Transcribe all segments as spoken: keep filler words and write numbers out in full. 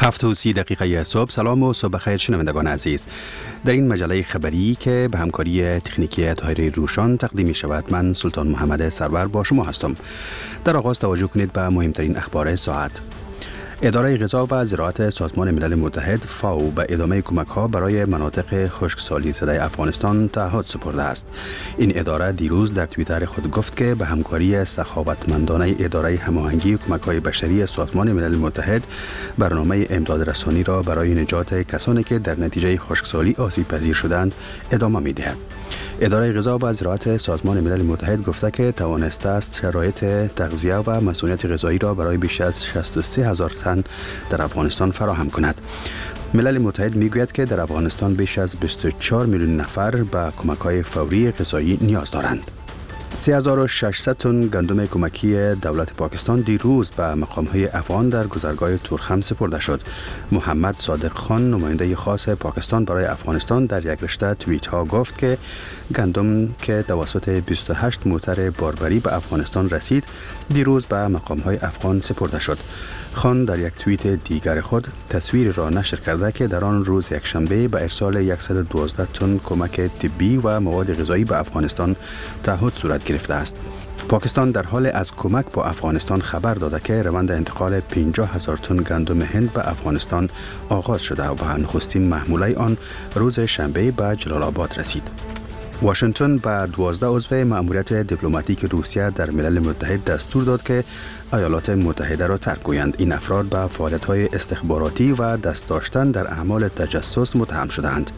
هفت و سی دقیقه صبح. سلام و صبح خیر شنوندگان عزیز. در این مجله خبری که به همکاری تکنیکی طاهر روشان تقدیم می شود، من سلطان محمد سرور با شما هستم. در آغاز توجه کنید به مهمترین اخبار ساعت. اداره غذا و زراعت سازمان ملل متحد فاو به ادامه کمک‌ها برای مناطق خشکسالی زده افغانستان تعهد سپرده است. این اداره دیروز در توییتر خود گفت که به همکاری سخاوتمندانه اداره هماهنگی کمک‌های بشری سازمان ملل متحد برنامه امداد رسانی را برای نجات کسانی که در نتیجه خشکسالی آسیب پذیر شدند ادامه می‌دهد. اداره غذا و زراعت سازمان ملل متحد گفته که توانسته است شرایط تغذیه و مسئولیت غذایی را برای بیش از شصت و سه هزار تن در افغانستان فراهم کند. ملل متحد میگوید که در افغانستان بیش از بیست و چهار میلیون نفر به کمک‌های فوری غذایی نیاز دارند. سه هزار و ششصد تن گندم کمکی دولت پاکستان دیروز به مقام‌های افغان در گذرگاه تورخم سپرده شد. محمد صادق خان، نماینده خاص پاکستان برای افغانستان، در یک رشته توییت ها گفت که گندم که توسط بیست و هشت موتر باربری به افغانستان رسید دیروز به مقام‌های افغان سپرده شد. خان در یک توییت دیگر خود تصویر را نشر کرده که در آن روز یک شنبه به ارسال صد و دوازده تن کمک طبی و مواد غذایی به افغانستان تعهد صورت گرفته است. پاکستان در حال از کمک با افغانستان خبر داده که روند انتقال پنجاه هزار تن گندم هند به افغانستان آغاز شده و نخستین محموله آن روز شنبه به جلال آباد رسید. واشنگتن به دوازده عضو مأموریت دیپلماتیک روسیه در ملل متحد دستور داد که ایالات متحده را ترک کنند. این افراد به فعالیت‌های استخباراتی و دست داشتن در اعمال تجسس متهم شدند.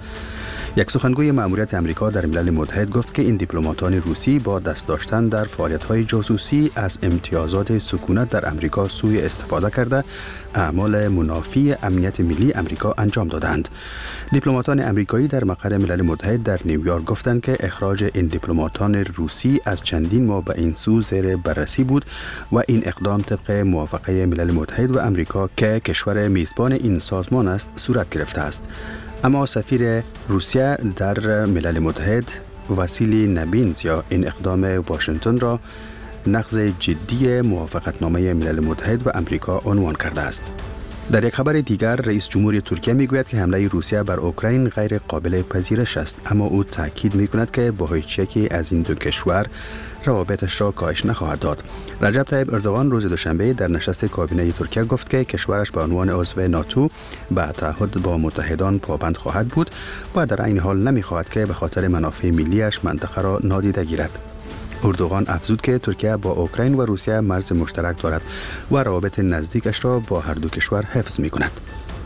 یک سخنگوی مأموریت امریکا در ملل متحد گفت که این دیپلماتان روسی با دست داشتن در فعالیت‌های جاسوسی از امتیازات سکونت در امریکا سوء استفاده کرده اعمال منافی امنیت ملی امریکا انجام دادند. دیپلماتان امریکایی در مقر ملل متحد در نیویورک گفتند که اخراج این دیپلماتان روسی از چندین ماه به این سو زیر بررسی بود و این اقدام طبق موافقه ملل متحد و امریکا که کشور میزبان این سازمان است صورت گرفته است. اما سفیر روسیه در ملل متحد واسیلی نبینزیا این اقدام واشنگتن را نقض جدی موافقتنامه ملل متحد و امریکا عنوان کرده است. در یک خبر دیگر، رئیس جمهوری ترکیه میگوید که حمله روسیه بر اوکراین غیر قابل پذیرش است، اما او تاکید میکند که با هیچ یکی از این دو کشور روابطش را کاهش نخواهد داد. رجب طیب اردوغان روز دوشنبه در نشست کابینه ترکیه گفت که کشورش به عنوان عضو ناتو به تعهد با متحدان پابند خواهد بود و در عین حال نمیخواهد که به خاطر منافع ملیش منطقه را نادیده گیرد. اردوغان افزود که ترکیه با اوکراین و روسیه مرز مشترک دارد و روابط نزدیکش را با هر دو کشور حفظ می کند.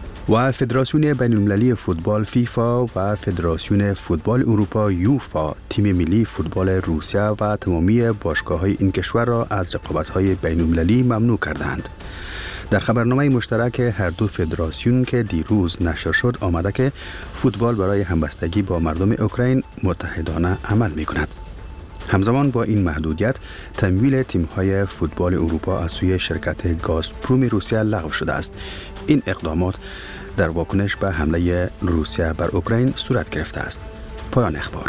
و فدراسیون بین‌المللی فوتبال فیفا و فدراسیون فوتبال اروپا یوفا تیم ملی فوتبال روسیه و تمامی باشگاه‌های این کشور را از رقابت‌های بین‌المللی ممنوع کردند. در خبرنامه مشترک هر دو فدراسیون که دیروز نشر شد آمده که فوتبال برای همبستگی با مردم اوکراین متحدانه عمل می‌کند. همزمان با این محدودیت، تمویل تیم‌های فوتبال اروپا از سوی شرکت گازپروم روسیه لغو شده است. این اقدامات در واکنش به حمله روسیه بر اوکراین صورت گرفته است. پایان اخبار.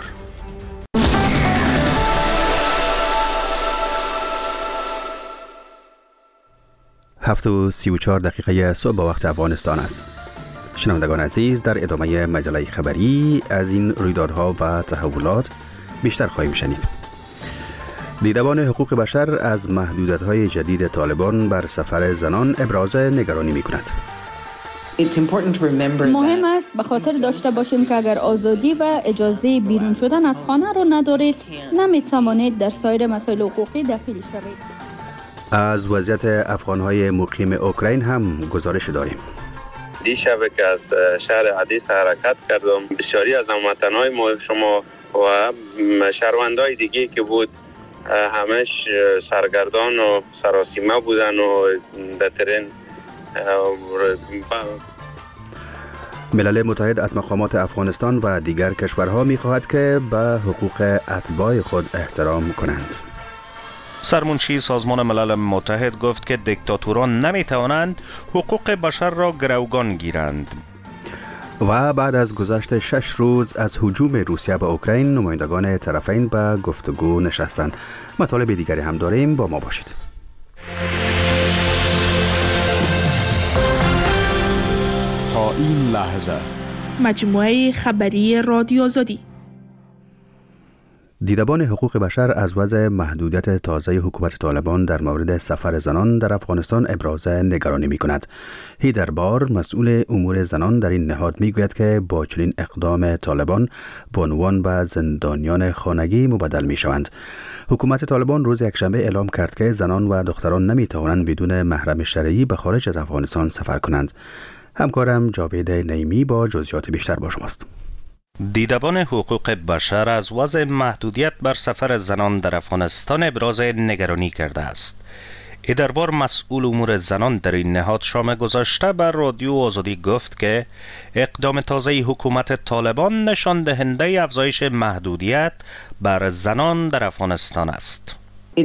هفت و سی و چهار دقیقه صبح با وقت افغانستان است. شنوندگان عزیز، در ادامه مجله خبری از این رویدادها و تحولات بیشتر خواهیم شنید. دیدبان حقوق بشر از محدودیت‌های جدید طالبان بر سفر زنان ابراز نگرانی می‌کند. مهم است به خاطر داشته باشیم که اگر آزادی و اجازه بیرون شدن از خانه را ندارید، نمی‌توانید در سایر مسائل حقوقی دخیل شوید. از وضعیت افغان‌های مقیم اوکراین هم گزارش داریم. دیشب که از شهر عدیس حرکت کردم، بسیاری از هموطنان ما شما و شهروندای دیگه که بود همش سرگردان و سراسیمه بودن و در ترین. ملل متحد از مقامات افغانستان و دیگر کشورها می‌خواهد که به حقوق اتباع خود احترام کنند. سرمنشی سازمان ملل متحد گفت که دیکتاتوران نمی‌توانند حقوق بشر را گروگان گیرند. و بعد از گذشت شش روز از هجوم روسیه به اوکراین، نمایندگان طرفین به گفتگو نشستند. مطالب دیگری هم داریم، با ما باشید. این لحظه. مجموعه خبری رادیو آزادی. دیدبان حقوق بشر از وضع محدودیت تازه حکومت طالبان در مورد سفر زنان در افغانستان ابراز نگرانی می کند. هیدر بار مسئول امور زنان در این نهاد می گوید که با چنین اقدام طالبان بانوان و زندانیان خانگی مبدل می شوند. حکومت طالبان روز یکشنبه اعلام کرد که زنان و دختران نمی توانند بدون محرم شرعی به خارج از افغانستان سفر کنند. همکارم جاوید نعیمی با جزئیات بیشتر با شماست. دیدبان حقوق بشر از وضع محدودیت بر سفر زنان در افغانستان ابراز نگرانی کرده است. ایدربار مسئول امور زنان در این نهاد شام گذشته بر رادیو آزادی گفت که اقدام تازه حکومت طالبان نشان دهنده افزایش محدودیت بر زنان در افغانستان است.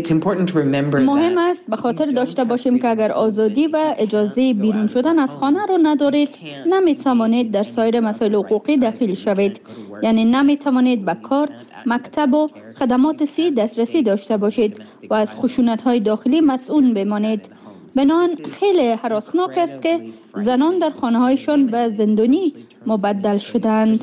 مهم است به خاطر داشته باشیم که اگر آزادی و اجازه بیرون شدن از خانه را ندارید، نمی توانید در سایر مسائل حقوقی دخیل شوید. یعنی نمی توانید به کار، مکتب و خدمات سی دسترسی داشته باشید و از خشونت های داخلی مسئول بمانید. بنابراین خیلی هراسناک است که زنان در خانه هایشان به زندانی مبدل شدند.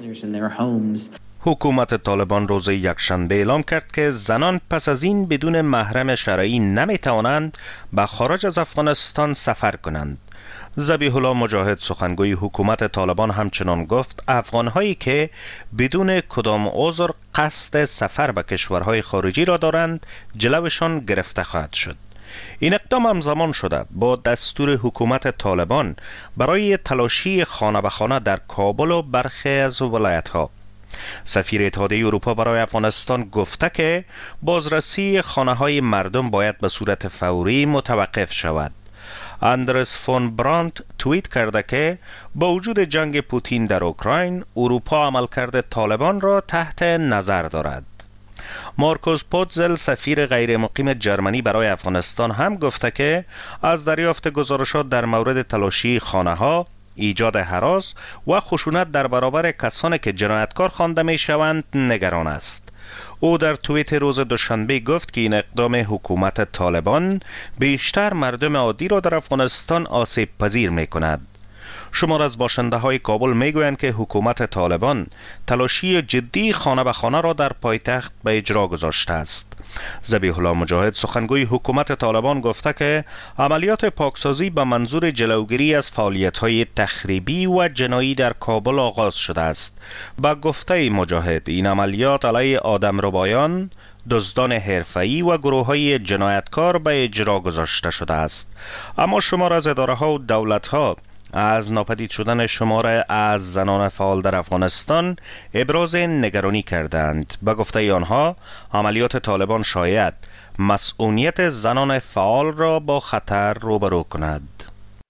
حکومت طالبان روز یکشنبه اعلام کرد که زنان پس از این بدون محرم شرعی نمی توانند به خارج از افغانستان سفر کنند. ذبیح الله مجاهد سخنگوی حکومت طالبان همچنان گفت افغانهایی که بدون کدام عذر قصد سفر به کشورهای خارجی را دارند جلوشان گرفته خواهد شد. این اقدام همزمان شده با دستور حکومت طالبان برای تلاشی خانه به خانه در کابل و برخی از ولایت‌ها. سفیر اتحادیه اروپا برای افغانستان گفته که بازرسی خانه های مردم باید به صورت فوری متوقف شود. اندرس فون برانت توییت کرده که با وجود جنگ پوتین در اوکراین، اروپا عملکرد طالبان را تحت نظر دارد. مارکوس پوتزل سفیر غیر مقیم جرمنی برای افغانستان هم گفته که از دریافت گزارشات در مورد تلاشی خانه ها، ایجاد هراس و خشونت در برابر کسانی که جنایتکار خوانده می شوند نگران است. او در توییت روز دوشنبه گفت که این اقدام حکومت طالبان بیشتر مردم عادی را در افغانستان آسیب پذیر می کند. شمار از باشنده های کابل می گویند که حکومت طالبان تلاشی جدی خانه به خانه را در پایتخت به اجرا گذاشته است. ذبیح الله مجاهد سخنگوی حکومت طالبان گفته که عملیات پاکسازی به منظور جلوگیری از فعالیت‌های تخریبی و جنایی در کابل آغاز شده است. با گفته مجاهد این عملیات علیه آدمربایان، دزدان حرفه‌ای و گروه‌های جنایتکار به اجرا گذاشته شده است. اما شمار از اداره‌ها و دولت‌ها از ناپدید شدن شمار از زنان فعال در افغانستان ابراز نگرانی کردند. به گفته آنها عملیات طالبان شاید مسئولیت زنان فعال را با خطر روبرو کند.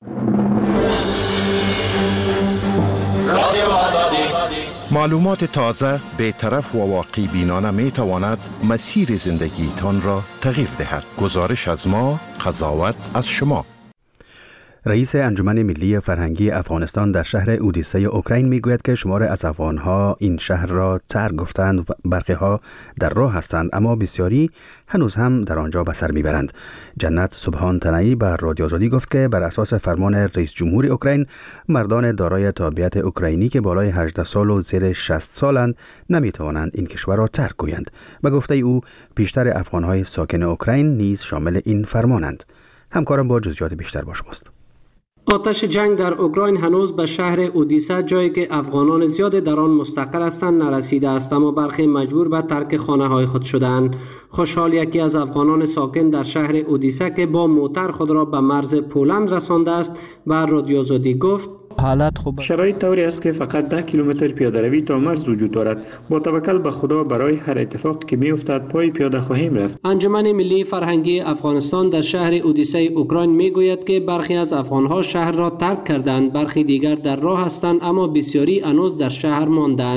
معلومات تازه، بی‌طرف و واقعی بینانه می تواند مسیر زندگی تان را تغییر دهد. گزارش از ما، قضاوت از شما. رئیس انجمن ملی فرهنگی افغانستان در شهر اودیسه اوکراین میگوید که شمار از افغانها این شهر را ترک گفتند و برخی ها در راه هستند، اما بسیاری هنوز هم در آنجا به سر میبرند. جنت سبحان تنایی بر رادیو آزادی گفت که بر اساس فرمان رئیس جمهور اوکراین، مردان دارای تابعیت اوکراینی که بالای هجده سال و زیر شصت سالند نمیتوانند این کشور را ترک گویند. به گفته او بیشتر افغانهای ساکن اوکراین نیز شامل این فرمانند. همکارم با جزئیات بیشتر با شماست. آتش جنگ در اوکراین هنوز به شهر اودیسه، جایی که افغانان زیاد در آن مستقر هستند، نرسیده است، اما برخی مجبور به ترک خانه های خود شدند. خوشحال یکی از افغانان ساکن در شهر اودیسه که با موتر خود را به مرز پولند رسانده است بر رادیو آزادی گفت حالت خوب شرایط طوری است که فقط ده کیلومتر پیاده روی تا مرز وجود دارد. با توکل به خدا برای هر اتفاق که می افتد پای پیاده خواهیم رفت. انجمن ملی فرهنگی افغانستان در شهر اودیسه اوکراین می گوید که برخی از افغانها شهر را ترک کردند، برخی دیگر در راه هستند، اما بسیاری هنوز در شهر ماندند.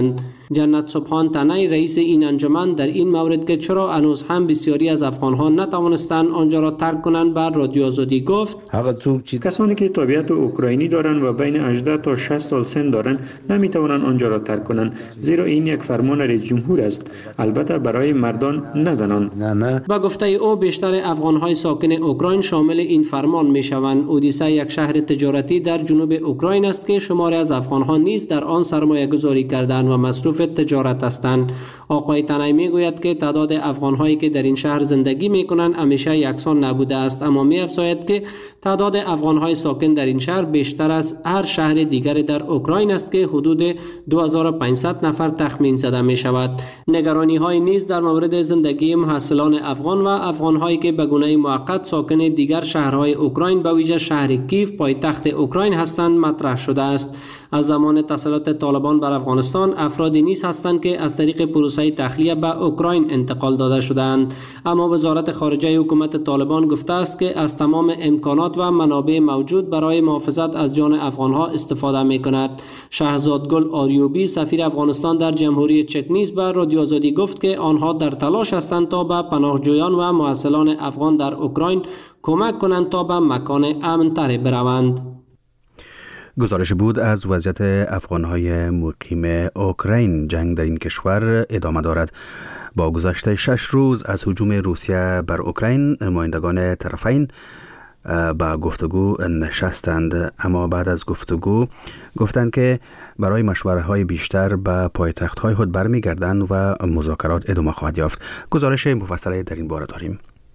جنت سبحان تنی رئیس این انجمن در این مورد که چرا هنوز هم بسیاری از افغان‌ها نتوانستند آنجا را ترک کنند بر رادیو آزادی گفت: کسانی که تابعیت اوکراینی دارند و بین هجده تا شصت سال سن دارند نمیتوانند آنجا را ترک کنند، زیرا این یک فرمان رئیس جمهور است، البته برای مردان نه زنان. با گفته او بیشتر افغان‌های ساکن اوکراین شامل این فرمان میشوند. اودیسه یک شهر تجارتی در جنوب اوکراین است که شماری از افغان‌ها نیز در آن سرمایه گذاری کردند و مصروف تجارت هستند. آقای تنی میگوید که تعداد افغان‌هایی که در این شهر زندگی میکنند همیشه یکسان نبوده است، اما می‌افزاید که تعداد افغان‌های ساکن در این شهر بیشتر از هر شهر دیگر در اوکراین است که حدود دو هزار و پانصد نفر تخمین زده می‌شود. نگرانی‌های نیز در مورد زندگی محصلان افغان و افغان‌هایی که به گونه موقت ساکن دیگر شهرهای اوکراین به ویژه شهر کیف پایتخت اوکراین هستند مطرح شده است. از زمان تسلط طالبان بر افغانستان افرادی نیز هستند که از طریق پروسه تخلیه به اوکراین انتقال داده شدند، اما وزارت خارجه حکومت طالبان گفته است که از تمام امکانات و منابع موجود برای محافظت از جان افغانها استفاده می‌کند. شهزادگل آریوبی سفیر افغانستان در جمهوری چک نیز به رادیو آزادی گفت که آنها در تلاش هستند تا به پناهجویان و محصلان افغان در اوکراین کمک کنند تا به مکان امن‌تر بروند. گزارش بود از وضعیت افغان‌های مقیم اوکراین. جنگ در این کشور ادامه دارد. با گذشت شش روز از هجوم روسیه بر اوکراین، نمایندگان طرفین با گفتگو نشستند، اما بعد از گفتگو گفتند که برای مشوره‌های بیشتر به پایتخت‌های خود برمیگردند و مذاکرات ادامه خواهد یافت. گزارش مفصل در این باره داریم.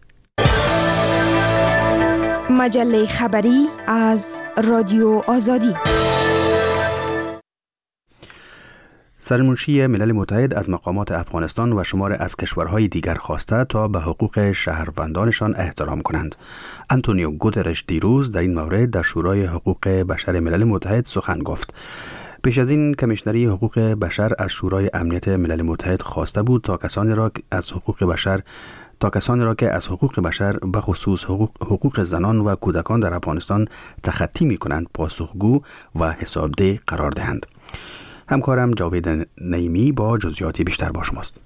مجله خبری از رادیو آزادی. سرمنشی ملل متحد از مقامات افغانستان و شمار از کشورهای دیگر خواسته تا به حقوق شهروندانشان احترام کنند. آنتونیو گوترش دیروز در این مورد در شورای حقوق بشر ملل متحد سخن گفت. پیش از این کمیشنری حقوق بشر از شورای امنیت ملل متحد خواسته بود تا کسانی را از حقوق بشر تا کسانی را که از حقوق بشر به خصوص حقوق, حقوق زنان و کودکان در افغانستان تخطی می کنند پاسخگو و حسابده قرار دهند. همکارم جاوید نعیمی با جزئیات بیشتر با شماست.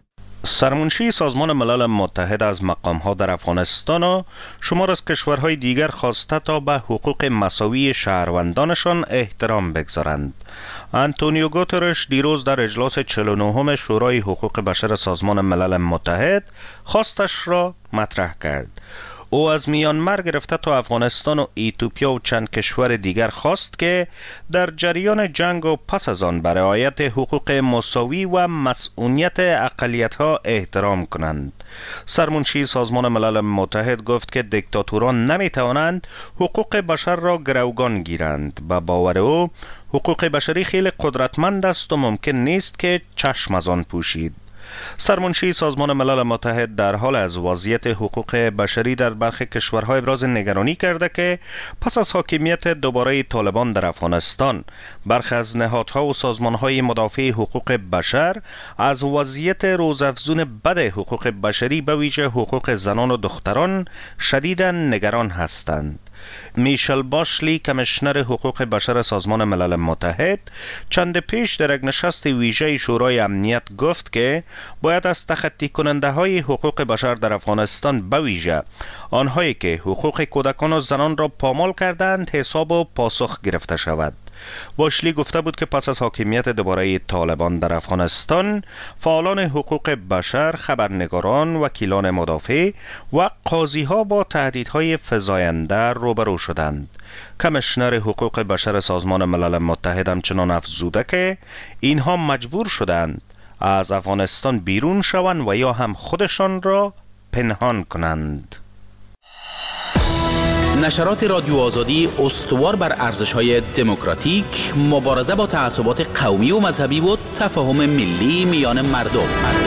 سرمنشی سازمان ملل متحد از مقام‌ها در افغانستان و شمار از کشورهای دیگر خواسته تا به حقوق مساوی شهروندانشان احترام بگذارند. آنتونیو گوترش دیروز در اجلاس چهل و نهم شورای حقوق بشر سازمان ملل متحد خواستش را مطرح کرد. او از میانمار گرفته تا افغانستان و ایتوپیا و چند کشور دیگر خواست که در جریان جنگ و پس از آن بر رعایت حقوق مساوی و مسئولیت اقلیت‌ها احترام کنند. سرمنشی سازمان ملل متحد گفت که دیکتاتوران نمی‌توانند حقوق بشر را گروگان گیرند. به باور او حقوق بشری خیلی قدرتمند است و ممکن نیست که چشم از آن پوشید. سرمنشی سازمان ملل متحد در حال از وضعیت حقوق بشری در برخی کشورها ابراز نگرانی کرده که پس از حاکمیت دوباره طالبان در افغانستان برخی از نهادها و سازمانهای مدافع حقوق بشر از وضعیت روزافزون بد حقوق بشری به ویژه حقوق زنان و دختران شدیداً نگران هستند. میشل باشلی کمیشنر حقوق بشر سازمان ملل متحد چند پیش در یک نشست ویژه شورای امنیت گفت که باید از تخطی کننده های حقوق بشر در افغانستان به ویژه آنهایی که حقوق کودکان و زنان را پامال کردند حساب و پاسخ گرفته شود. باشلی گفته بود که پس از حاکمیت دوباره طالبان در افغانستان فعالان حقوق بشر، خبرنگاران، وکیلان مدافع و قاضی ها با تهدیدهای فزاینده روبرو شدند. کمیشنر حقوق بشر سازمان ملل متحد همچنان افزوده که اینها مجبور شدند از افغانستان بیرون شوند و یا هم خودشان را پنهان کنند. نشرات رادیو آزادی استوار بر ارزش‌های دموکراتیک، مبارزه با تعصبات قومی و مذهبی و تفاهم ملی میان مردم.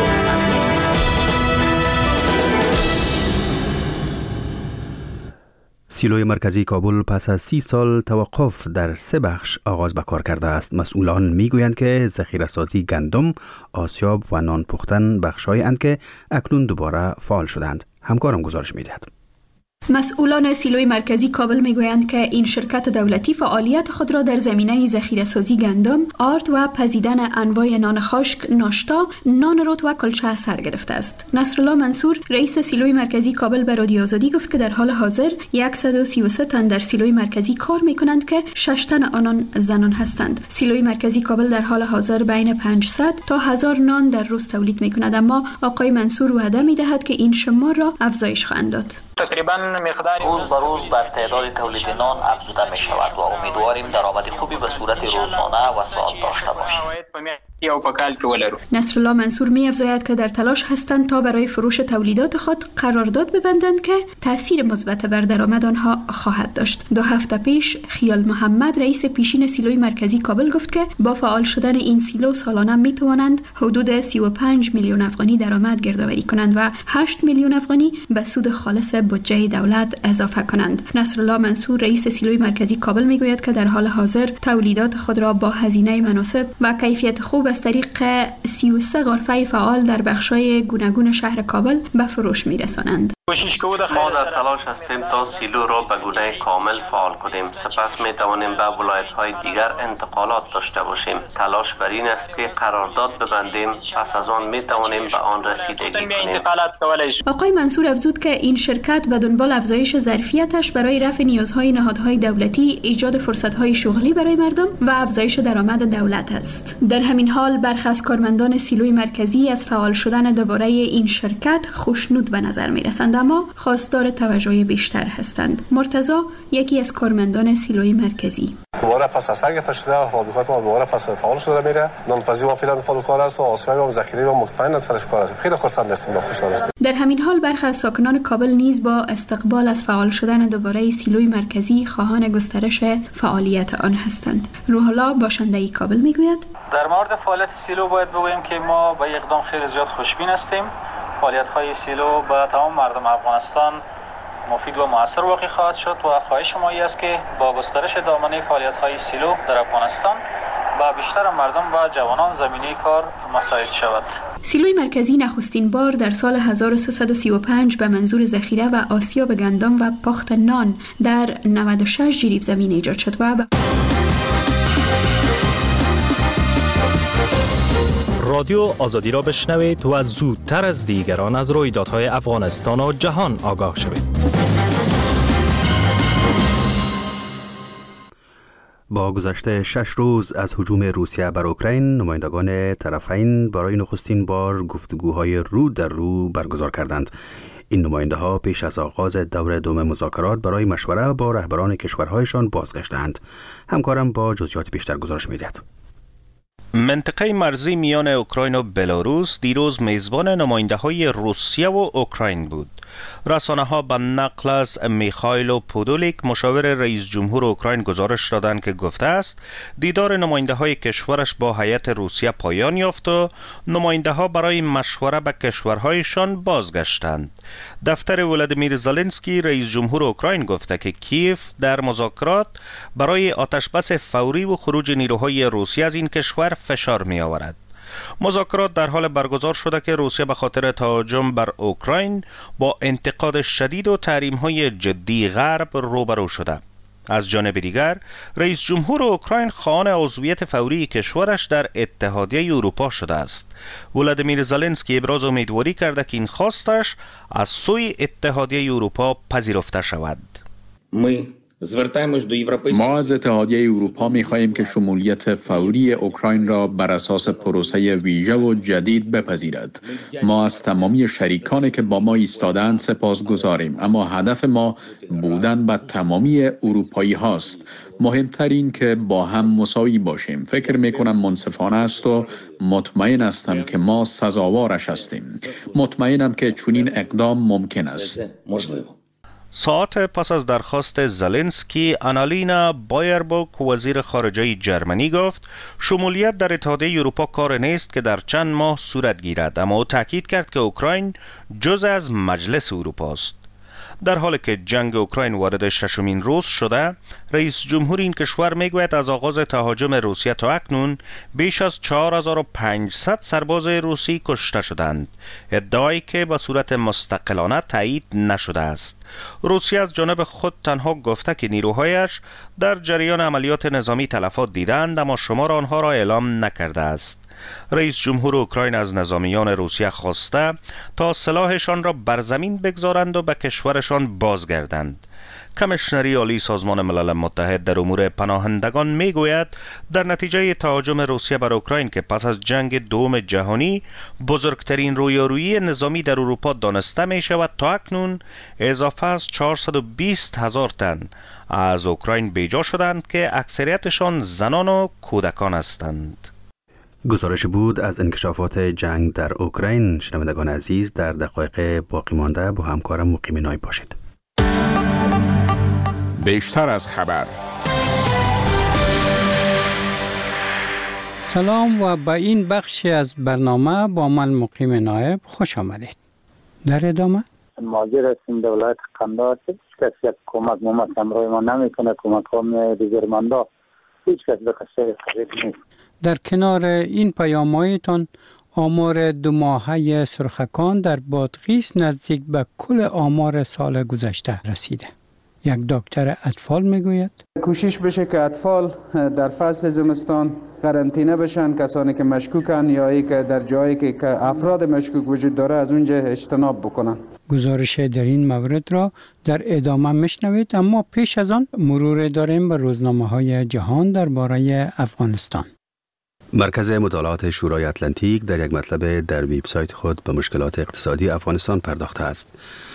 سیلوی مرکزی کابل پس از سی سال توقف در سه بخش آغاز به کار کرده است. مسئولان میگویند که ذخیره‌سازی گندم، آسیاب و نان پختن بخش‌هایی اند که اکنون دوباره فعال شدند. همکارم گزارش می‌دهد. مسئولان سیلوی مرکزی کابل میگویند که این شرکت دولتی فعالیت خود را در زمینه ذخیره‌سازی گندم، آرد و پزیدن انواع نان خشک، ناشتا، نان رود و کلچه سر گرفته است. نصرالله منصور رئیس سیلوی مرکزی کابل به رادیو آزادی گفت که در حال حاضر صد و سی و سه تن در سیلوی مرکزی کار میکنند که شش تن آنان زنان هستند. سیلوی مرکزی کابل در حال حاضر بین پانصد تا هزار نان در روز تولید میکند، اما آقای منصور وعده میدهد که این شمار را افزایش خواهند داد. تقریبا مقدار روز به روز بر تعداد تولید نان افزوده می شود و امیدواریم درآمد خوبی به صورت روزانه و ساعت داشته باشیم. نصرالله منصور می افزاید که در تلاش هستند تا برای فروش تولیدات خود قرارداد ببندند که تاثیر مثبت بر درآمد آنها خواهد داشت. دو هفته پیش خیال محمد رئیس پیشین سیلوی مرکزی کابل گفت که با فعال شدن این سیلو سالانه می توانند حدود سی و پنج میلیون افغانی درآمد گردآوری کنند و هشت میلیون افغانی به سود خالص بودجه دولت اضافه کنند. نصرالله منصور رئیس سیلوی مرکزی کابل می گوید که در حال حاضر تولیدات خود را با هزینه مناسب و کیفیت خوب از طریق سی و سه غرفه فعال در بخش‌های گوناگون شهر کابل به فروش می‌رسانند. ما در تلاش هستیم تا سیلو را به گونه کامل فعال کنیم. سپس می توانیم به ولایت‌های دیگر انتقالات داشته باشیم. تلاش بر این است که قرارداد ببندیم، پس از آن می توانیم به آن رسیدگی کنیم. آقای منصور افزود که این شرکت به دنبال افزایش ظرفیتش برای رفع نیازهای نهادهای دولتی، ایجاد فرصت‌های شغلی برای مردم و افزایش درآمد دولت است. در همین حال برخی از کارمندان سیلوی مرکزی از فعال شدن دوباره این شرکت خوشنود به نظر می‌رسند، اما خواستار توجه بیشتر هستند. مرتضی یکی از کارمندان سیلوی مرکزی: دوباره پس از سر گرفته شده، فابریکات ما دوباره پس فعال شده میره. نانپزی ما فعلا فعال کار است و آسیای ما ذخیره ما مطمئن سرش کار است. خیلی خرسند هستیم و خوشحال هستیم. در همین حال برخی از ساکنان کابل نیز با استقبال از فعال شدن دوباره سیلوی مرکزی خواهان گسترش فعالیت آن هستند. روح الله باشنده کابل میگوید: در مورد فعالیت سیلو باید بگوییم که ما به اقدام خیلی زیاد خوشبین هستیم. فعالیت‌های سیلو به تمام مردم افغانستان مفید و مؤثر واقع خواهد شد و خواهش ما است که با گسترش دامنه فعالیت‌های سیلو در افغانستان با بیشتر مردم و جوانان زمینه کار مساعد شود. سیلوی مرکزی نخستین بار در سال هزار و سیصد و سی و پنج به منظور ذخیره و آسیاب گندم و پخت نان در نود و شش جریب زمین ایجاد شد و ب... رادیو آزادی را بشنوید و زودتر از دیگران از رویدادهای افغانستان و جهان آگاه شوید. با گذشت شش روز از هجوم روسیه بر اوکراین، نمایندگان طرفین برای نخستین بار گفتگوهای رو در رو برگزار کردند. این نماینده ها پیش از آغاز دور دوم مذاکرات برای مشوره با رهبران کشورهایشان بازگشتند. همکارم با جزئیات بیشتر گزارش می‌دهد. منطقه مرزی میان اوکراین و بلاروس دیروز میزبان نماینده‌های روسیه و اوکراین بود. رسانه ها به نقل از میخائیل پودولیک مشاور رئیس جمهور اوکراین گزارش دادند که گفته است دیدار نماینده های کشورش با هیئت روسیه پایان یافت و نماینده ها برای مشوره به کشورهایشان بازگشتند. دفتر ولادیمیر زلنسکی رئیس جمهور اوکراین گفته که کیف در مذاکرات برای آتشبس فوری و خروج نیروهای روسیه از این کشور فشار می آورد. مذاکرات در حال برگزار شده که روسیه به خاطر تهاجم بر اوکراین با انتقاد شدید و تحریم‌های جدی غرب روبرو شده. از جانب دیگر رئیس جمهور اوکراین خواهان عضویت فوری کشورش در اتحادیه اروپا شده است. ولادیمیر زلنسکی ابراز امیدواری کرده که این خواستش از سوی اتحادیه اروپا پذیرفته شود. ما از اتحادیه اروپا می‌خواهیم که شمولیت فوری اوکراین را بر اساس پروسه ویژه و جدید بپذیرد. ما از تمامی شریکانی که با ما ایستادند سپاسگزاریم، اما هدف ما بودن با تمامی اروپایی هاست. مهمترین که با هم مساوی باشیم. فکر می‌کنم منصفانه است و مطمئن هستم که ما سزاوارش هستیم. مطمئنم که چنین اقدام ممکن است. ساعت پس از درخواست زلنسکی، آنالینا بایربوک وزیر خارجه جرمنی گفت شمولیت در اتحادیه اروپا کار نیست که در چند ماه صورت گیرد، اما او تاکید کرد که اوکراین جزء از مجلس اروپا است. در حالی که جنگ اوکراین وارد ششمین روز شده، رئیس جمهور این کشور میگوید از آغاز تهاجم روسیه تا اکنون بیش از چهار هزار و پانصد سرباز روسی کشته شدند، ادعایی که به صورت مستقلانه تایید نشده است. روسیه از جانب خود تنها گفته که نیروهایش در جریان عملیات نظامی تلفات دیدند، اما شمار آنها را اعلام نکرده است. رئیس جمهور اوکراین از نظامیان روسیه خواسته تا سلاحشان را بر زمین بگذارند و به کشورشان بازگردند. کمیشنری عالی سازمان ملل متحد در امور پناهندگان میگوید در نتیجه تهاجم روسیه بر اوکراین که پس از جنگ دوم جهانی بزرگترین رویارویی نظامی در اروپا دانسته می شود، تا اکنون اضافه از چهارصد و بیست هزار تن از اوکراین بیجا شدند که اکثریتشان زنان و کودکان هستند. گزارش بود از انکشافات جنگ در اوکراین. شنوندگان عزیز، در دقایق باقی مانده با همکارم مقیم نای باشید. بیشتر از خبر. سلام و به این بخشی از برنامه با من مقیم نایب خوش آمدید. در ادامه ماجر هستیم در ولایت قندهار که هیچ کس یک کمک ممت همراه ما نمیکنه، کمک ها میاد دیگرمندا، هیچ کس به قصه خرید نیست. در کنار این پیام‌هایتان آمار دو ماهه سرخکان در بادغیس نزدیک به کل آمار سال گذشته رسیده. یک دکتر اطفال میگوید کوشش بشه که اطفال در فصل زمستان قرنطینه بشن، کسانی که مشکوکن یا ای که در جایی که افراد مشکوک وجود داره از اونجا اجتناب بکنن. گزارش در این مورد را در ادامه میشنوید، اما پیش از آن مرور داریم به روزنامه‌های جهان درباره افغانستان. مرکز مطالعات شورای اتلانتیک در یک مطلب در وبسایت خود به مشکلات اقتصادی افغانستان پرداخته است.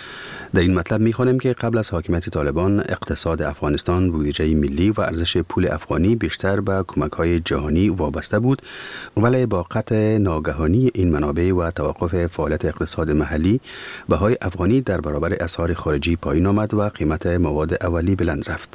در این مطلب می‌خوانیم که قبل از حاکمیت طالبان اقتصاد افغانستان بودجه ملی و ارزش پول افغانی بیشتر به کمک‌های جهانی وابسته بود، ولی با قطع ناگهانی این منابع و توقف فعالیت اقتصاد محلی، بهای افغانی در برابر اسعار خارجی پایین آمد و قیمت مواد اولیه بلند رفت.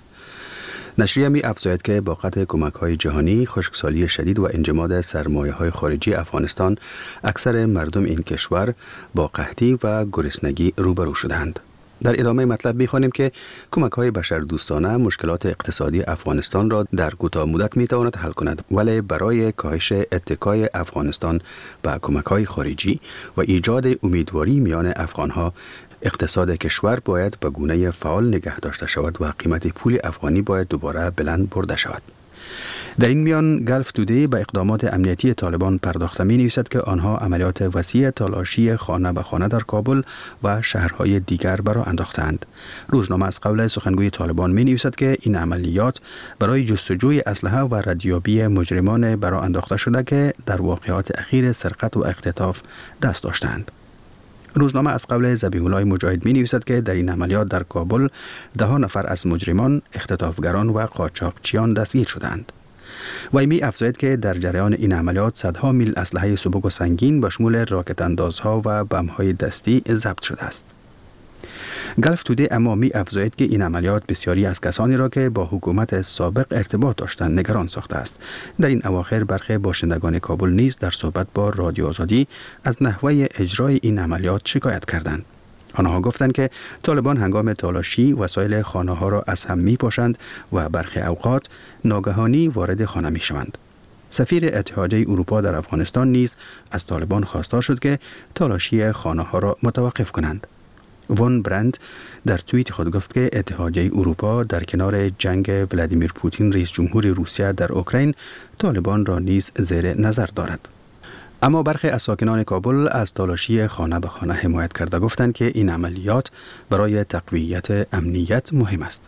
نشریه می افزاید که با قطع کمک‌های جهانی، خشکسالی شدید و انجماد سرمایه‌های خارجی افغانستان، اکثر مردم این کشور با قحطی و گرسنگی روبرو شدند. در ادامه مطلب می‌خوانیم که کمک‌های بشردوستانه مشکلات اقتصادی افغانستان را در کوتاه مدت می‌تواند حل کند، ولی برای کاهش اتکای افغانستان به کمک‌های خارجی و ایجاد امیدواری میان افغان‌ها، اقتصاد کشور باید به گونه فعال نگه داشته شود و قیمت پول افغانی باید دوباره بلند برده شود. در این میان گلف تودی به اقدامات امنیتی طالبان پرداخته می نویسد که آنها عملیات وسیع تالاشی خانه به خانه در کابل و شهرهای دیگر برا انداختند. روزنامه از قول سخنگوی طالبان می نویسد که این عملیات برای جستجوی اسلحه و ردیابی مجرمان برا انداخته شده که در واقعات اخیر سرقت و اختطاف دست داشتند. روزنامه از قول ذبیح الله مجاهد می نویسد که در این عملیات در کابل ده ها نفر از مجرمان، اختطافگران و قاچاقچیان دستگیر شدند. و می افزاید که در جریان این عملیات صدها میل اسلحه سبک و سنگین به شمول راکت اندازها و بم‌های دستی ضبط شده است. گلف تودی اما می افزاید که این عملیات بسیاری از کسانی را که با حکومت سابق ارتباط داشتند نگران ساخته است. در این اواخر برخی باشندگان کابل نیز در صحبت با رادیو آزادی از نحوه اجرای این عملیات شکایت کردند. آنها گفتند که طالبان هنگام تالاشی وسایل خانه ها را از هم می پاشند و برخی اوقات ناگهانی وارد خانه می شوند. سفیر اتحادیه اروپا در افغانستان نیز از طالبان خواستار شد که تالاشی خانه ها را متوقف کنند. وان برند در توییت خود گفت که اتحادیه اروپا در کنار جنگ ولادیمیر پوتین رئیس جمهور روسیه در اوکراین طالبان را نیز زیر نظر دارد. اما برخی از ساکنان کابل از تالاشی خانه به خانه حمایت کرده گفتند که این عملیات برای تقویت امنیت مهم است.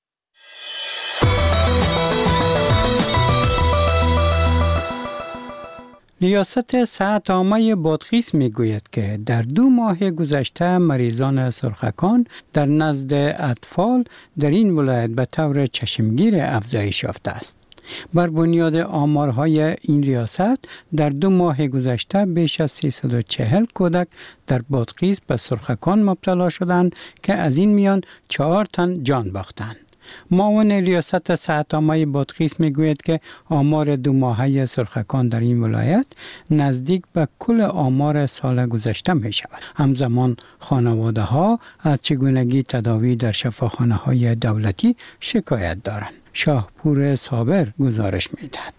ریاست صحت عامه بادغیس میگوید که در دو ماه گذشته مریضان سرخکان در نزد اطفال در این ولایت به طور چشمگیر افزایش یافته است. بر بنیاد آمارهای این ریاست در دو ماه گذشته بیش از سیصد و چهل کودک در بادغیس به سرخکان مبتلا شدند که از این میان چهار تن جان باختند. معاون ریاست صحت عامه بادغیس میگوید که آمار دو ماهه سرخکان در این ولایت نزدیک به کل آمار سال گذشته می شود. همزمان خانواده ها از چگونگی تداوی در شفاخانه های دولتی شکایت دارند. شاهپور صابر گزارش میدهد.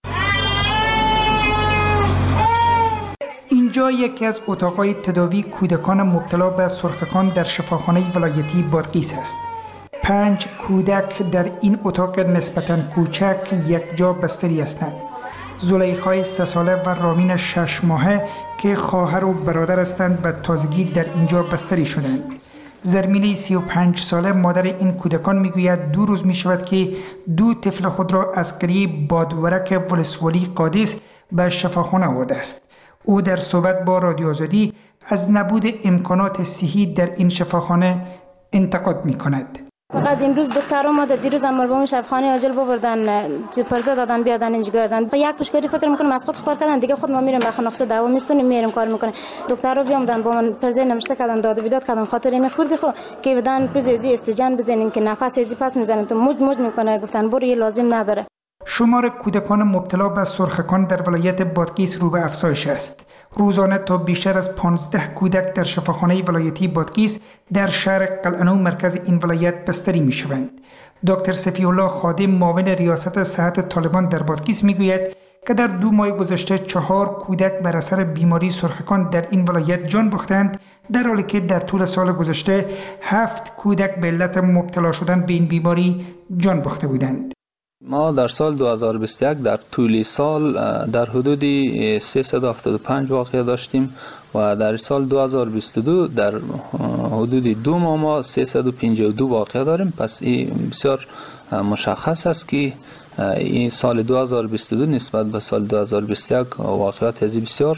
اینجا یکی از اتاقهای تداوی کودکان مبتلا به سرخکان در شفاخانه ولایتی بادغیس است. پنج کودک در این اتاق نسبتاً کوچک یک جا بستری هستند. زلیخای سه ساله و رامین شش ماهه که خواهر و برادر هستند به تازگی در اینجا بستری شدند. زرمینه سی و پنج ساله مادر این کودکان میگوید دو روز می شود که دو طفل خود را از قریه بادورک ولسوالی قادس به شفاخانه آورده است. او در صحبت با رادیو آزادی از نبود امکانات صحی در این شفاخانه انتقاد می کند. فقط امروز دکتر اومد، دیروز هم مربوم شفاخانه عاجل ببردن، پرزه دادن بیادن اینجا گردن. با یک پشکاری فکر میکنم از خود خبر کردن، دیگه خود ما میریم به خانقصه دعوا میستونیم میریم کار میکنیم. دکتر رو بیامدن با من پرزه نمشته کردن، داد و بیداد کردن، خاطر این خوردی خو که بدن پزیزی استجان بزنین که نفس ازی پس میزنن تو موج موج میکنه. گفتن برو، یه لازم نداره. شمار کودکان مبتلا به سرخکان در ولایت بادغیس رو به افزایش است. روزانه تا بیشتر از پانزده کودک در شفاخانه ولایتی بادغیس در شهر قلعه‌نو مرکز این ولایت بستری می شوند. دکتر صفی الله خادم معاون ریاست صحت طالبان در بادغیس می گوید که در دو ماه گذشته چهار کودک بر اثر بیماری سرخکان در این ولایت جان باختند، در حالی که در طول سال گذشته هفت کودک به علت مبتلا شدن به این بیماری جان باخته بودند. ما در سال دو هزار و بیست و یک در طول سال در حدود سیصد و هفتاد و پنج واقعه داشتیم و در سال دو هزار و بیست و دو در حدود دو ماه ما سیصد و پنجاه و دو واقعه داریم. پس این بسیار مشخص است که این سال دو هزار و بیست و دو نسبت به سال دو هزار و بیست و یک واقعات ازی بسیار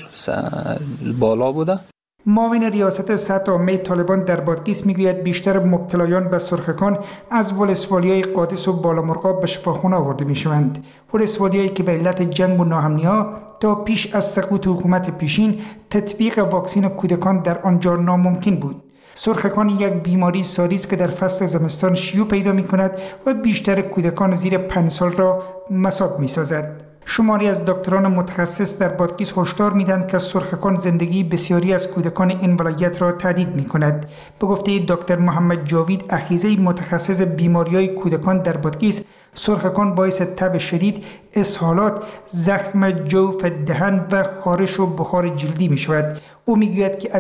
بالا بوده. معاون ریاست صحت عامه طالبان در بادغیس میگوید بیشتر مبتلایان به سرخکان از ولسوالی‌های قادس و بالامرغاب به شفاخانه آورده میشوند. ولسوالی‌هایی که به علت جنگ و ناامنی‌ها تا پیش از سقوط حکومت پیشین تطبیق واکسن کودکان در آنجا ناممکن بود. سرخکان یک بیماری ساری است که در فصل زمستان شیوع پیدا می‌کند و بیشتر کودکان زیر پنج سال را مصاب می‌سازد. شماری از دکتران متخصص در بادغیس هشدار میدن که سرخکان زندگی بسیاری از کودکان این ولایت را تهدید میکند. به گفته دکتر محمد جاوید اخیزه متخصص بیماری‌های کودکان در بادغیس، سرخکان باعث تب شدید، اسهالات، زخم جوف دهن و خارش و بخار جلدی میشود. او میگوید که